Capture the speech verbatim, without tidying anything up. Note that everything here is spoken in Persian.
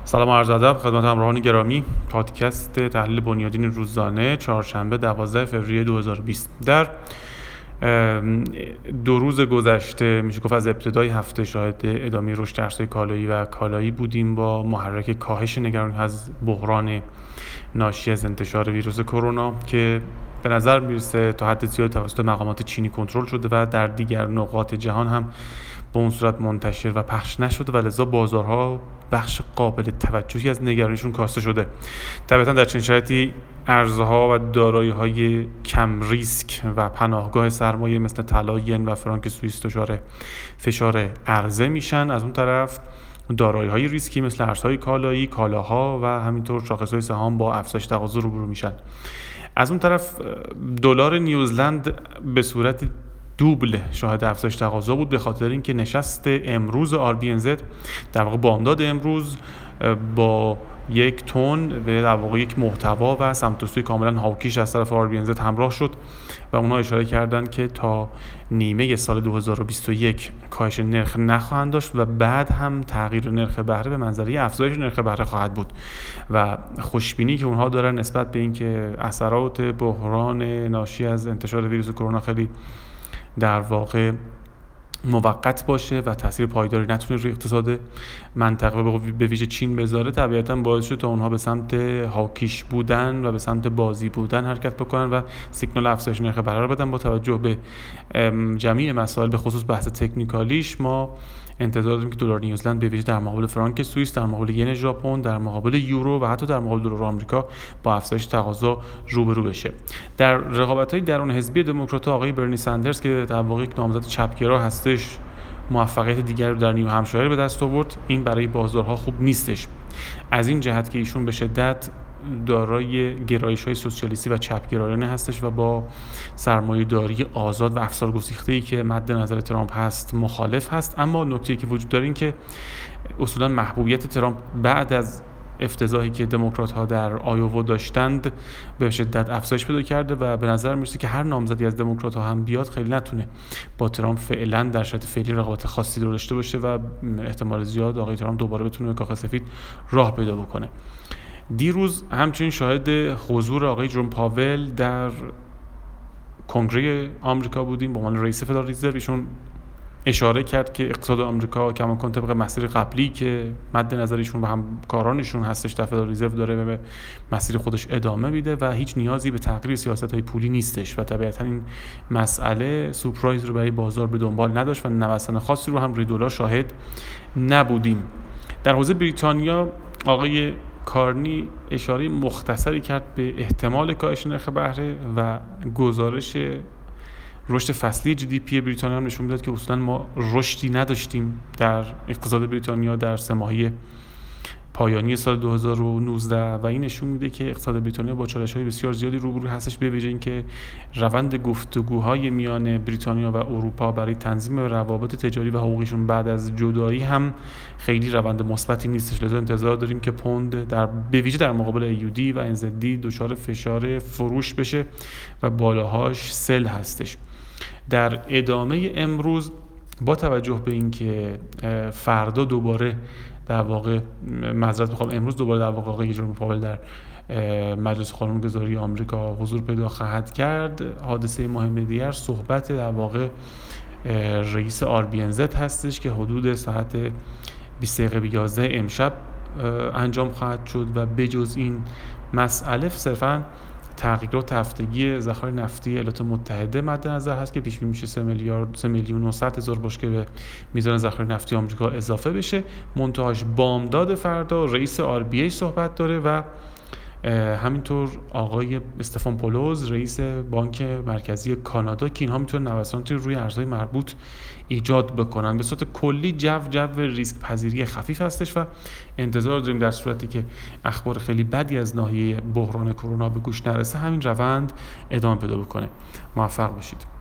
سلام عرض ادب خدمت همراهان گرامی. پادکست تحلیل بنیادین روزانه چهارشنبه دوازده فوریه دو هزار و بیست. در دو روز گذشته میشه گفت از ابتدای هفته شاهد ادامه رشد ارزهای کالایی و کالایی بودیم با محرک کاهش نگرانی از بحران ناشی از انتشار ویروس کرونا که به نظر میرسه تا حد زیاد توسط مقامات چینی کنترل شده و در دیگر نقاط جهان هم به اون صورت منتشر و پخش نشده و لذا بازارها بخش قابل توجهی از نگرانیشون کاسته شده. طبعا در چنین شرایطی ارزها و دارایی‌های کم ریسک و پناهگاه سرمایه مثل طلا، ین و فرانک سوئیس دچار فشار عرضه میشن. از اون طرف دارایی‌های ریسکی مثل ارزهای کالایی، کالاها و همینطور شاخص‌های سهام با افزایش تقاضا روبرو میشن. از اون طرف دلار نیوزلند به صورت دوبل شاهد افزایش تقاضا بود به خاطر اینکه نشست امروز آر بی ان زد در واقع بامداد امروز با یک تون به در واقع یک محتوا و سمت و سوی کاملا هاوکیش از طرف آر بی ان زد همراه شد و اونها اشاره کردند که تا نیمه سال دو هزار و بیست و یک کاهش نرخ نخواهند داشت و بعد هم تغییر نرخ بهره به منزله افزایش نرخ بهره خواهد بود و خوشبینی که اونها دارن نسبت به اینکه اثرات بحران ناشی از انتشار ویروس کرونا خیلی در واقع موقت باشه و تاثیر پایداری نتونه روی اقتصاد منطقه به ویژه چین بذاره، طبیعتاً باعث شد تا اونها به سمت هاوکیش بودن و به سمت بازی بودن حرکت بکنن و سیگنال افزایش نرخ بهره رو بدن. با توجه به جمعی مسائل به خصوص بحث تکنیکالیش ما انتظار داریم که دلار نیوزلند به ویژه در مقابل فرانک سوئیس، در مقابل ین ژاپن، در مقابل یورو و حتی در مقابل دلار آمریکا با افزایش تقاضا روبرو بشه. در رقابت‌های درون حزبی دموکرات‌ها آقای برنی سندرز که در واقع یک نامزد چپگرا هستش موفقیت دیگر رو در نیو همشایر به دست آورد. این برای بازارها خوب نیستش، از این جهت که ایشون به شدت دارای گرایش‌های سوسیالیستی و چپگرایانه هستش و با سرمایه‌داری آزاد و افسار گسیخته‌ای که مد نظر ترامپ هست مخالف هست. اما نکته‌ای که وجود داره این که اصولاً محبوبیت ترامپ بعد از افتضاحی که دموکرات‌ها در آیووا داشتند به شدت افزایش پیدا کرده و به نظر میرسه که هر نامزدی از دموکرات‌ها هم بیاد خیلی نتونه با ترامپ فعلا در شرایط فعلی رقابت خاصی داشته باشه و احتمال زیاد آقای ترامپ دوباره بتونه به کاخ سفید راه پیدا بکنه. دیروز همچنین شاهد حضور آقای جرم پاول در کنگره آمریکا بودیم به عنوان رئیس فدرال رزرو. ایشون اشاره کرد که اقتصاد آمریکا کماکان طبق مسیر قبلی که مد نظرشون و همکارانشون هستش در فدرال رزرو داره به مسیر خودش ادامه میده و هیچ نیازی به تغییر سیاست‌های پولی نیستش و طبیعتاً این مسئله سورپرایز رو برای بازار به دنبال نداشت و نوسان خاصی رو هم روی دلار شاهد نبودیم. در حوزه بریتانیا آقای کارنی اشاره مختصری کرد به احتمال کاهش نرخ بهره و گزارش رشد فصلی جی دی پی بریتانیا هم نشون میداد که اصولا ما رشدی نداشتیم در اقتصاد بریتانیا در سه ماهه پایانی سال دو هزار و نوزده و این نشون میده که اقتصاد بریتانیا با چالش‌های بسیار زیادی روبرو هستش، به ویژه اینکه روند گفتگوهای میان بریتانیا و اروپا برای تنظیم روابط تجاری و حقوقیشون بعد از جدایی هم خیلی روند مثبتی نیستش. لذا انتظار داریم که پوند در به ویژه در مقابل ایودی و ان زد دی دچار فشار فروش بشه و بالاهاش سل هستش. در ادامه امروز با توجه به اینکه فردا دوباره در واقع معذرت میخوام امروز دوباره در واقع آقای جرم پاول در مجلس قانونگذاری آمریکا حضور پیدا خواهد کرد، حادثه مهم دیگر صحبت در واقع رئیس آر بی ان زد هستش که حدود ساعت بیست دقیقه به یازده امشب انجام خواهد شد و بجز این مسئله صرفاً تغییرات هفتگی ذخایر نفتی ایالات متحده مد نظر هست که پیش بینی میشه سه میلیارد سه میلیون و صد هزار بشکه به میزان ذخایر نفتی آمریکا اضافه بشه. منتهاش بامداد فردا رئیس آر بی ای صحبت داره و همینطور آقای استفان پولوز رئیس بانک مرکزی کانادا که اینها میتونن نوساناتی روی ارزهای مربوط ایجاد بکنن. به صورت کلی جو جو ریسک پذیری خفیف هستش و انتظار داریم در صورتی که اخبار خیلی بدی از ناحیه بحران کرونا به گوش نرسه همین روند ادامه پیدا بکنه. موفق باشید.